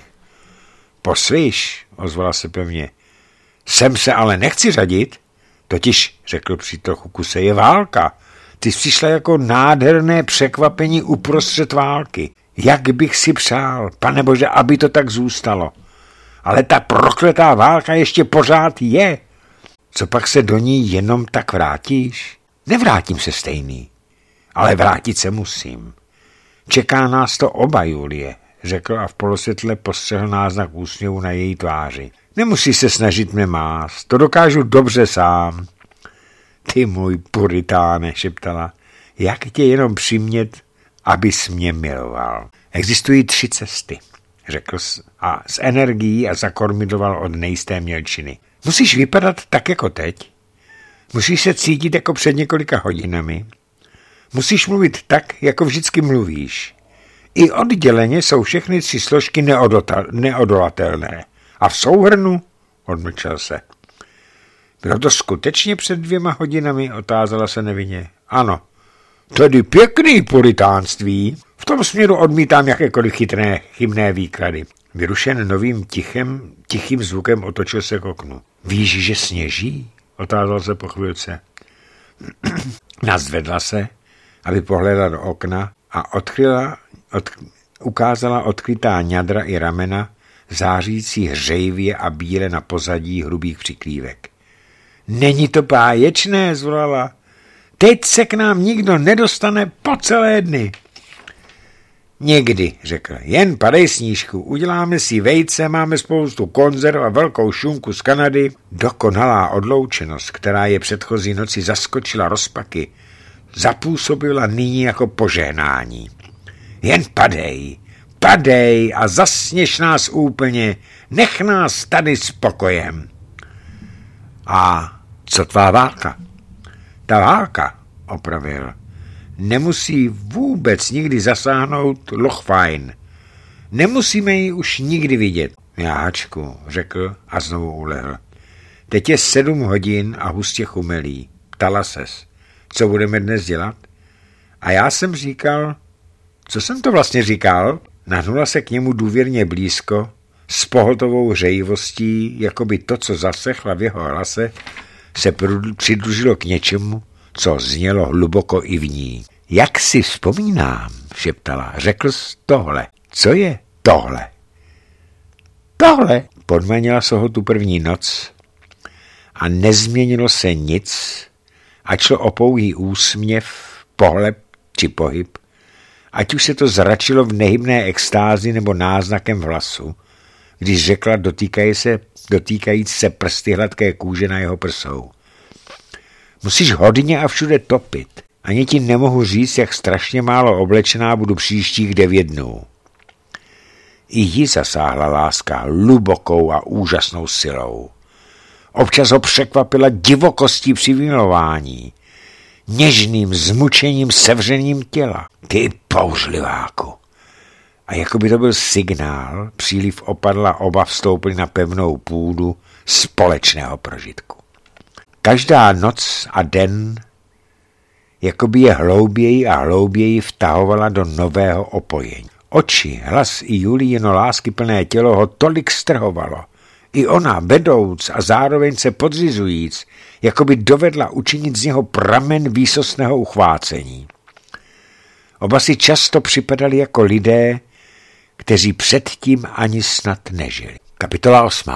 Poslyš, ozvala se pevně. Sem se ale nechci řadit. Totiž, řekl při trochu kuse, je válka. Ty jsi přišla jako nádherné překvapení uprostřed války. Jak bych si přál, panebože, aby to tak zůstalo. Ale ta prokletá válka ještě pořád je. Co pak se do ní jenom tak vrátíš? Nevrátím se stejný, ale vrátit se musím. Čeká nás to oba, Julie, řekl a v polosvětle postřehl náznak úsměvu na její tváři. Nemusí se snažit mě mást, to dokážu dobře sám. Ty můj puritáne, šeptala, jak tě jenom přimět, abys mě miloval. Existují 3 cesty, řekl a s energií a zakormidloval od nejisté mělčiny. Musíš vypadat tak jako teď. Musíš se cítit jako před několika hodinami. Musíš mluvit tak, jako vždycky mluvíš. I odděleně jsou všechny 3 složky neodolatelné. A v souhrnu odmlčel se. Bylo to skutečně před 2 hodinami, otázala se nevinně. Ano. Tedy pěkný puritánství. V tom směru odmítám jakékoliv chybné výklady. Vyrušen novým tichým zvukem otočil se k oknu. Víš, že sněží? Otázal se po chvilce. Nazvedla se, aby pohledla do okna a ukázala odkrytá ňadra i ramena, zářící hřejivě a bíle na pozadí hrubých přikrývek. Není to báječné, zvolala. Teď se k nám nikdo nedostane po celé dny. Někdy, řekl, jen padej snížku, uděláme si vejce, máme spoustu konzerv a velkou šunku z Kanady. Dokonalá odloučenost, která je předchozí noci zaskočila rozpaky, zapůsobila nyní jako požehnání. Jen padej a zasněž nás úplně, nech nás tady s pokojem. A co tvá válka? Ta válka, opravil, nemusí vůbec nikdy zasáhnout Lochwein. Nemusíme ji už nikdy vidět. Jáčku, řekl a znovu ulehl. Teď je 7 hodin a hustě chumelí. Ptala ses, co budeme dnes dělat? A já jsem říkal, co jsem to vlastně říkal? Nahnula se k němu důvěrně blízko, s pohotovou hřejivostí, jako by to, co zasechla v jeho hlase, se přidružilo k něčemu, co znělo hluboko i v ní. Jak si vzpomínám, šeptala, řekl jsi tohle. Co je tohle? Tohle, podmanila se ho tu první noc a nezměnilo se nic, ať šlo o pouhý úsměv, pohled či pohyb, ať už se to zračilo v nehybné extázi nebo náznakem v hlasu, když řekla dotýkajíc se prsty hladké kůže na jeho prsou. Musíš hodně a všude topit. Ani ti nemohu říct, jak strašně málo oblečená budu příštích 9 dnů. I jí zasáhla láska hlubokou a úžasnou silou. Občas ho překvapila divokostí při vymilování, něžným zmučením sevřením těla. Ty bouřliváku! A jako by to byl signál, příliv opadla, oba vstoupili na pevnou půdu společného prožitku. Každá noc a den jakoby je hlouběji a hlouběji vtahovala do nového opojení. Oči, hlas i Julijino láskyplné tělo ho tolik strhovalo. I ona, vedouc a zároveň se podřizujíc, jakoby dovedla učinit z něho pramen výsostného uchvácení. Oba si často připadali jako lidé, kteří předtím ani snad nežili. Kapitola 8.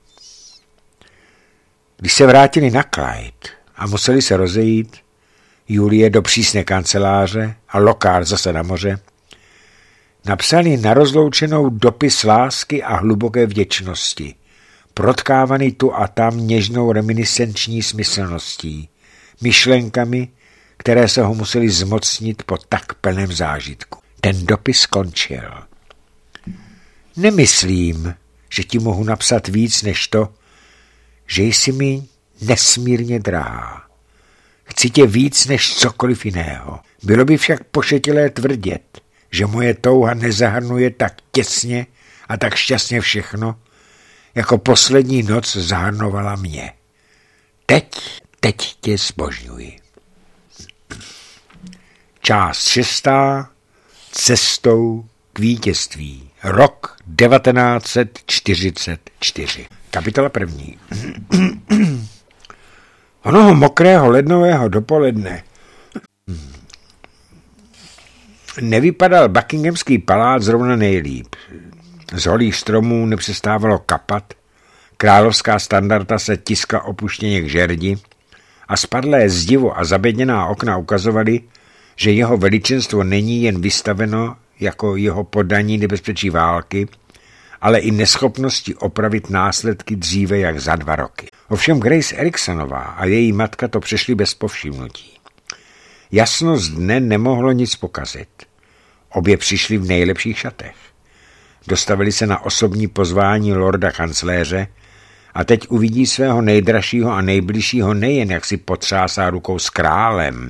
Když se vrátili na Clyde a museli se rozejít, Julie do přísné kanceláře a Lockhart zase na moře, napsali na rozloučenou dopis lásky a hluboké vděčnosti, protkávaný tu a tam něžnou reminiscenční smyslností, myšlenkami, které se ho museli zmocnit po tak plném zážitku. Ten dopis skončil. Nemyslím, že ti mohu napsat víc než to, že jsi mi nesmírně drahá. Chci tě víc než cokoliv jiného. Bylo by však pošetilé tvrdět, že moje touha nezahrnuje tak těsně a tak šťastně všechno, jako poslední noc zahrnovala mě. Teď tě zbožňuji. Část 6. Cestou k vítězství. Rok 1944. Kapitola 1. Onoho mokrého lednového dopoledne nevypadal Buckinghamský palác zrovna nejlíp. Z holých stromů nepřestávalo kapat, královská standarta se tiskla opuštěně k žerdi a spadlé zdivo a zabedněná okna ukazovaly, že jeho veličenstvo není jen vystaveno jako jeho poddaní nebezpečí války, ale i neschopnosti opravit následky dříve jak za 2 roky. Ovšem Grace Eriksonová a její matka to přešly bez povšimnutí. Jasnost dne nemohlo nic pokazit. Obě přišly v nejlepších šatech. Dostavili se na osobní pozvání lorda kancléře a teď uvidí svého nejdražšího a nejbližšího nejen, jak si potřásá rukou s králem,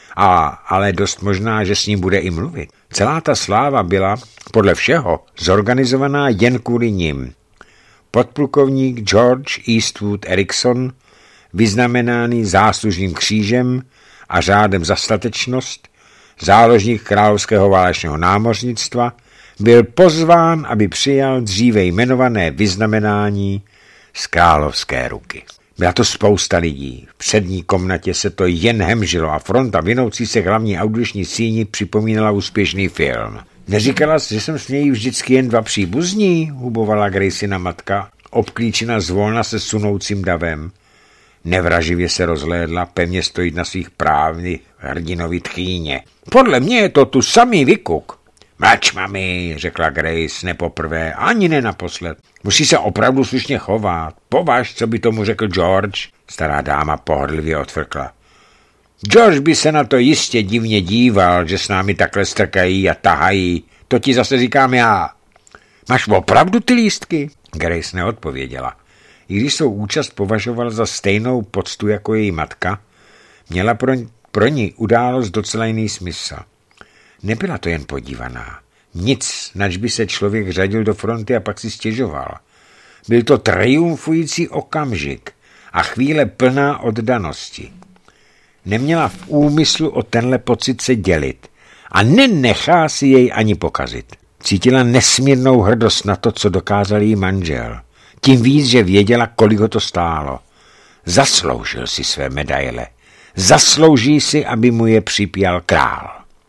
ale dost možná, že s ním bude i mluvit. Celá ta sláva byla, podle všeho, zorganizovaná jen kvůli nim. Podplukovník George Eastwood Erikson, vyznamenaný záslužným křížem a řádem za statečnost, záložník královského válečného námořnictva, byl pozván, aby přijal dříve jmenované vyznamenání z královské ruky. Byla to spousta lidí. V přední komnatě se to jen hemžilo a fronta vinoucí se hlavní audiční síni připomínala úspěšný film. Neříkala jsi, že jsem s něj vždycky jen 2 příbuzní, hubovala Graceina matka, obklíčena zvolna se sunoucím davem. Nevraživě se rozhlédla, pevně stojí na svých právných hrdinovi tchýně. Podle mě je to tu samý vykuk. Mlč, mami, řekla Grace nepoprvé, ani ne naposled. Musí se opravdu slušně chovat. Považ, co by tomu řekl George. Stará dáma pohodlivě odfrkla. George by se na to jistě divně díval, že s námi takhle strkají a tahají. To ti zase říkám já. Máš opravdu ty lístky? Grace neodpověděla. I když svou účast považoval za stejnou poctu jako její matka, měla pro ní událost docela jiný smysl. Nebyla to jen podívaná. Nic, nač by se člověk řadil do fronty a pak si stěžoval. Byl to triumfující okamžik a chvíle plná oddanosti. Neměla v úmyslu o tenhle pocit se dělit a nenechá si jej ani pokazit. Cítila nesmírnou hrdost na to, co dokázal jí manžel. Tím víc, že věděla, kolik ho to stálo. Zasloužil si své medaile. Zaslouží si, aby mu je připíjal král.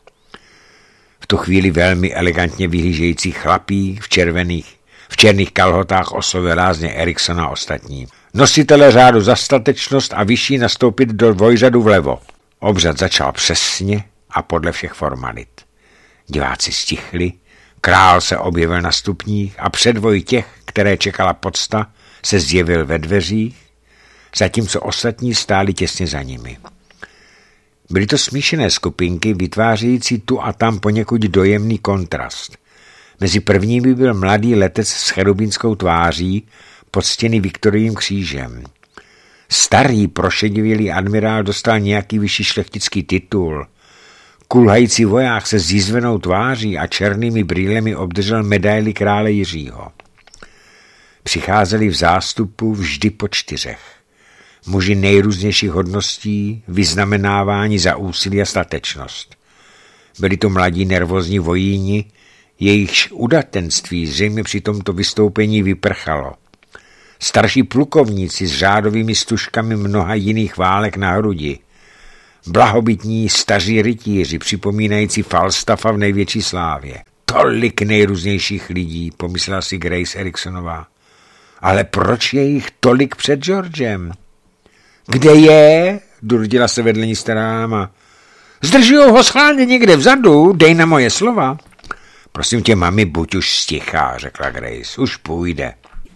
V tu chvíli velmi elegantně vyhlížející chlapík v černých kalhotách oslovil rázně Eriksona ostatní. Nositele řádu za statečnost a vyšší nastoupit do dvojřadu vlevo. Obřad začal přesně a podle všech formalit. Diváci stichli, král se objevil na stupních a předvoj těch, které čekala pocta, se zjevil ve dveřích, zatímco ostatní stáli těsně za nimi. Byly to smíšené skupinky, vytvářející tu a tam poněkud dojemný kontrast. Mezi prvními byl mladý letec s cherubínskou tváří, poctěný Viktorijím křížem. Starý prošedivělý admirál dostal nějaký vyšší šlechtický titul. Kulhající voják se zízvenou tváří a černými brýlemi obdržel medaili krále Jiřího. Přicházeli v zástupu vždy po 4. Muži nejrůznějších hodností, vyznamenávání za úsilí a statečnost. Byli to mladí nervózní vojíni, jejichž udatenství zřejmě při tomto vystoupení vyprchalo. Starší plukovníci s řádovými stužkami mnoha jiných válek na hrudi. Blahobytní staří rytíři, připomínající Falstaffa v největší slávě. Tolik nejrůznějších lidí, pomyslela si Grace Eriksonová. Ale proč je jich tolik před Georgem? Kde je? Durdila se vedle ní stará dáma. Zdržujou ho schválně někde vzadu, dej na moje slova. Prosím tě, mami, buď už stichá, řekla Grace, už půjde.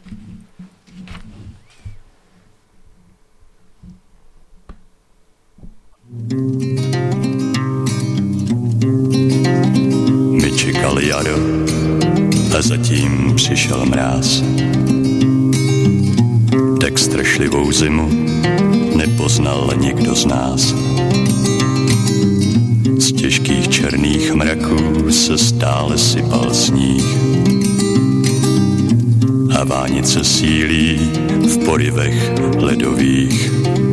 My čekali jaro a zatím přišel mráz. Tak strašlivou zimu nepoznal nikdo z nás. Z těžkých černých mraků se stále sypal sníh a vánice sílí v porivech ledových.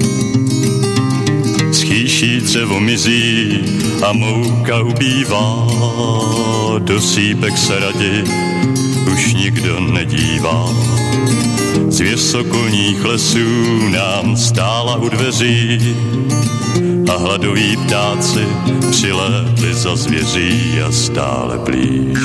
Schýší dřevo mizí a mouka ubývá, do sípek se radi už nikdo nedívá. Zvěř sokolních lesů nám stála u dveří a hladoví ptáci přilétli za zvěří a stále blíž.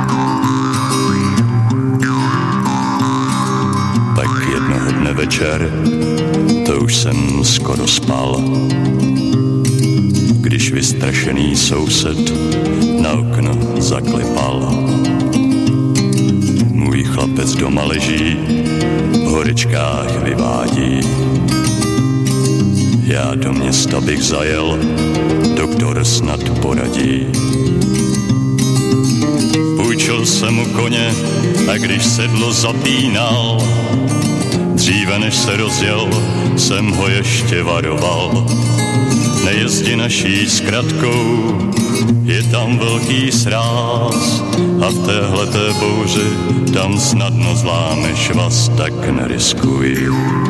Pak jednoho dne večer, to už jsem skoro spal, když vystrašený soused na okno zaklepal. Můj chlapec doma leží, v horečkách vyvádí. Já do města bych zajel, doktor snad poradí. Půjčil jsem mu koně a když sedlo zapínal, dříve než se rozjel, jsem ho ještě varoval. Nejezdi naší zkratkou, je tam velký sráz a v téhleté bouři tam snadno zlámeš vás, tak neriskuj.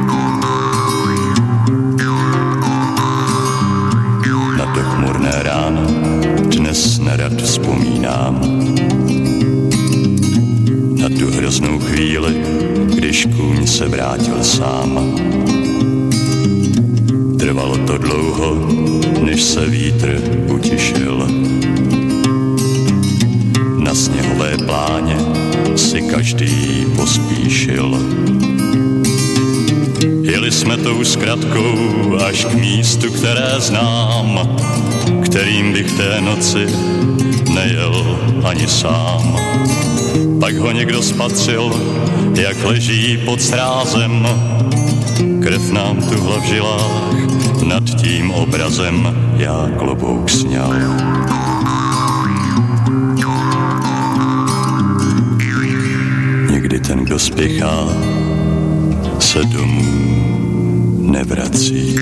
Na to chmurné ráno dnes nerad vzpomínám. Na tu hroznou chvíli, když kůň se vrátil sám. Trvalo to dlouho, než se vítr utišil. Na sněhové pláně si každý pospíšil. Jeli jsme tou zkratkou až k místu, které znám, kterým bych té noci nejel ani sám. Pak ho někdo spatřil, jak leží pod strázem. Krev nám tuhla v žilách, nad tím obrazem já klobouk sňal. Někdy ten, kdo spěchá, se domů nevrací.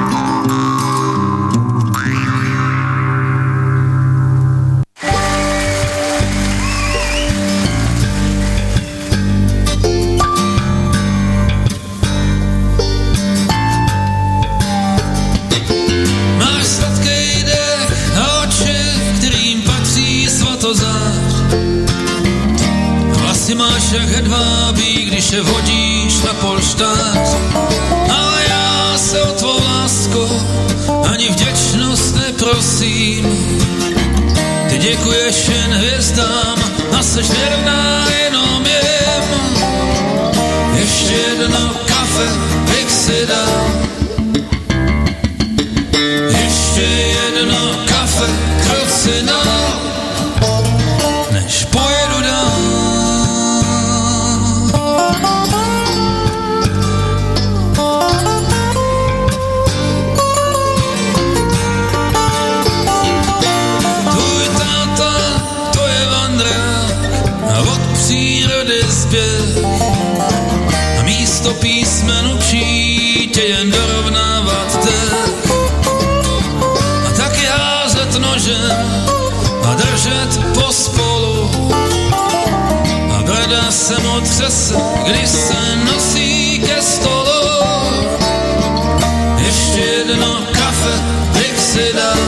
Máš jak hedvábí, když se hodíš na polštář. Ale já se o tvou lásku ani vděčnost neprosím. Ty děkuješ jen hvězdám a seš věrná jenom jim. Ještě jedno kafe bych si dal. Ještě jedno kafe krucinál, než pojedu dál. A místo písmen učí tě jen dorovnávat dech a taky házet nožem a držet pospolu. A brada se mu třese, když se nosí ke stolu. Ještě jedno kafe bych si dal.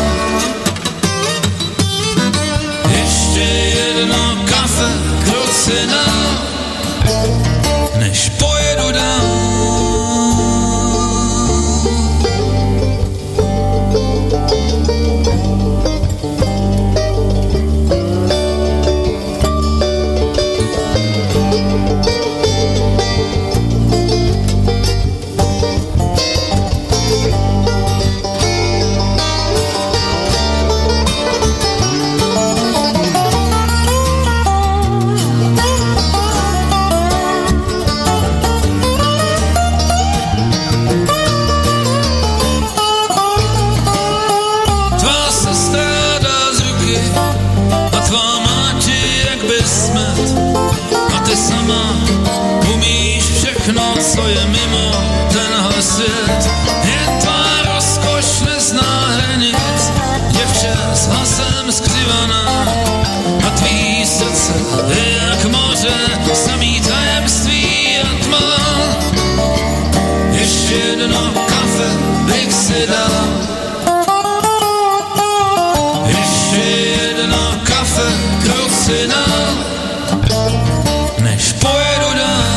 Ještě jedno kafe krucinál, než pojedu dál. Co je mimo tenhle svět, jen tvá rozkoš nezná hranic, děvče s hlasem skřivaná a tvý srdce je jak moře, samý tajemství a tma. Ještě jedno kafe bych si dal. Ještě jedno kafe krucinál, než pojedu dál.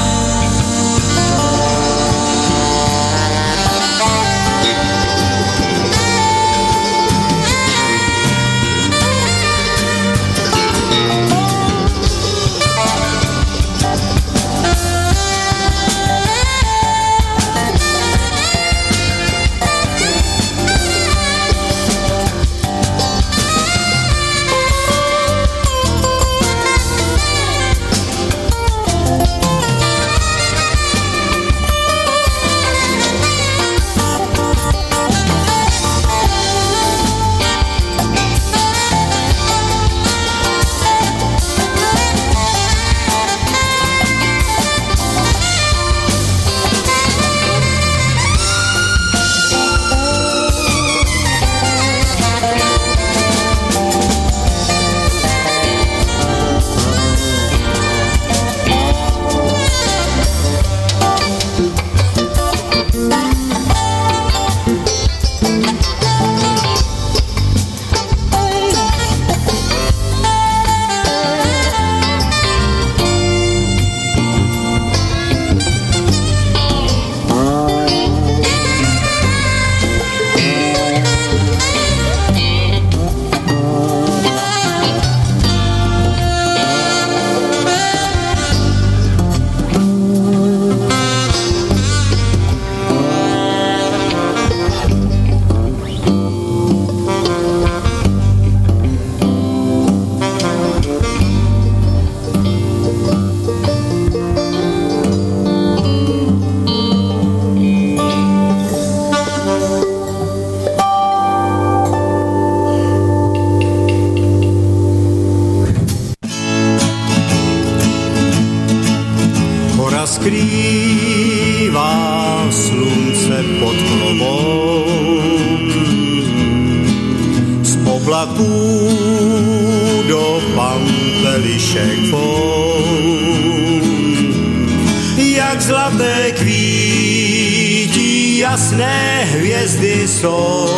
skrývá slunce pod klobouk. Z oblaků do pampelišek fouk. Jak zlaté kvítí jasné hvězdy jsou.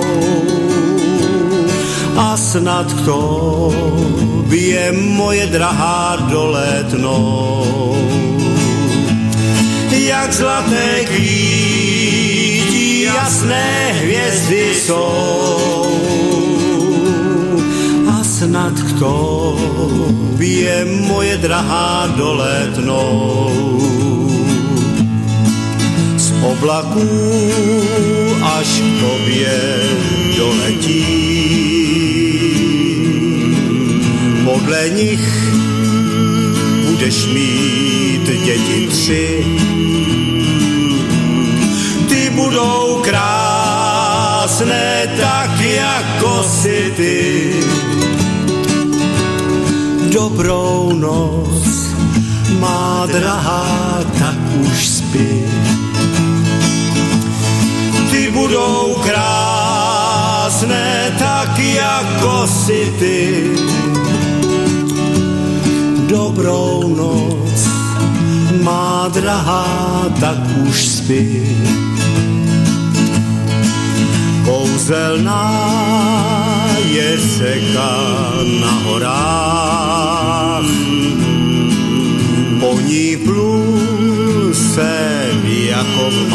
A snad k tobě moje drahá doletnou. Jak zlaté kvítí jasné hvězdy jsou. A snad k tobě moje drahá doletnou. Z oblaků až k tobě doletí. Podle nich budeš mít děti 3. Ty budou krásné tak jako si ty. Dobrou noc, má drahá, tak už spí. Ty budou krásné tak jako si ty. Dobrou noc, má drahá, tak už spí. Kouzelná je řeka na horách, po ní plul jsem jako v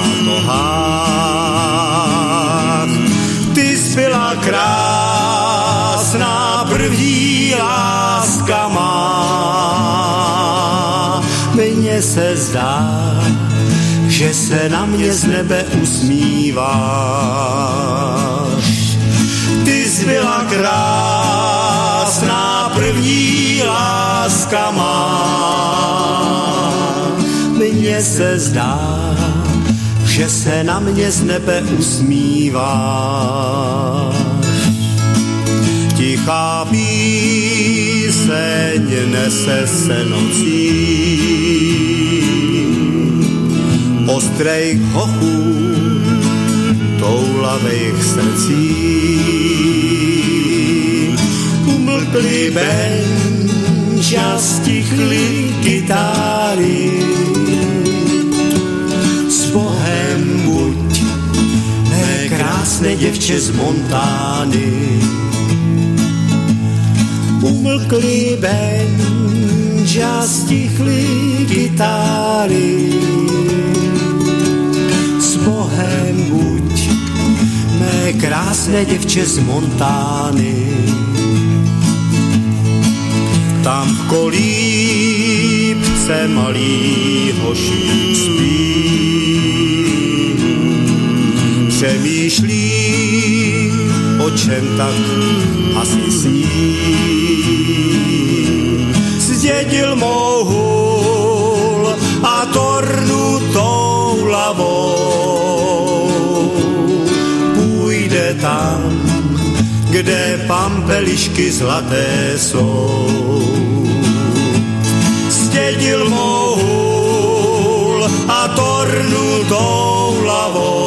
mátohách. Ty jsi byla krásná, první láska má. Mně se zdá, že se na mě z nebe usmíváš. Ty jsi byla krásná, první láska má. Mně se zdá, že se na mě z nebe usmíváš. Tichá píseň nese se nocí, ostrej hochů, toulavých srdcí. Umlkli benža, stichli kytáry, s Bohem buď, mé krásné děvče z Montány. Umlkli benža, stichli kytáry, s Bohem buď, mé krásné děvče z Montány. Tam v kolíbce malý hošík spí, přemýšlí, o čem tak asi sní. Zdědil mou hůl a tornutou hlavou. Půjde tam, kde pampelišky zlaté jsou. Zdědil mou hůl a tornutou hlavou.